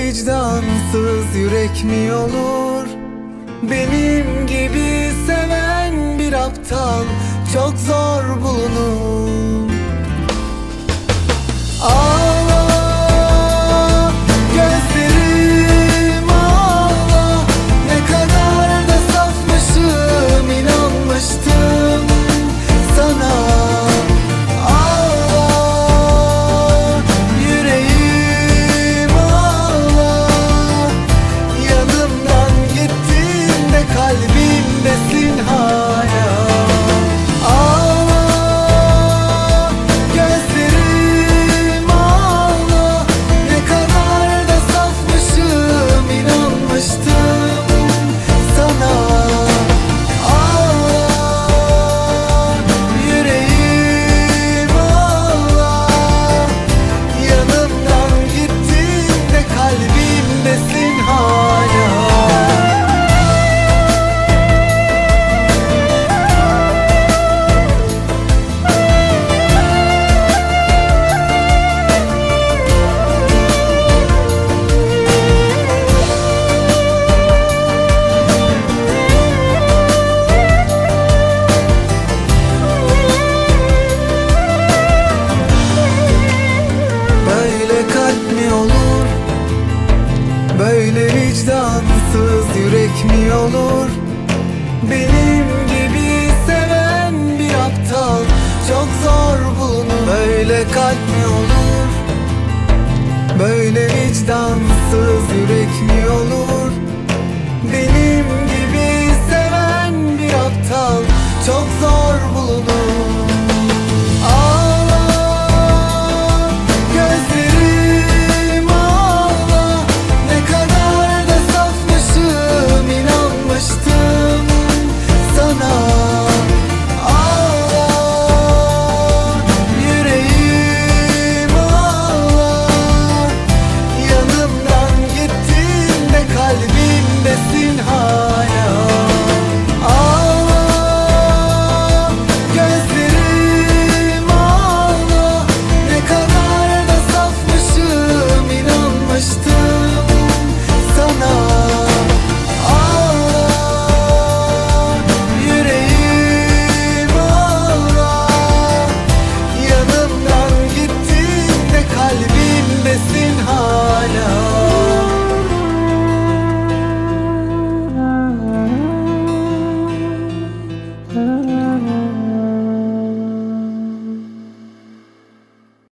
vicdansız yürek mi olur? Benim gibi seven bir aptal çok zor bulunur. Ağla gözlerim, ağla. Ne kadar da safmışım, inanmıştım sana. Ağla yüreğim, ağla. Yanımdan gittin de kalbimdesin hala. Ağla gözlerim, ağla. Ne kadar da safmışım, inanmıştım sana. Ağla yüreğim, ağla. Yanımdan gittin de kalbimdesin hala. Böyle kalp mi olur? Böyle vicdansız yürek mi olur? Benim gibi seven bir aptal çok zor bulunur. Böyle kalp mi olur? Böyle vicdan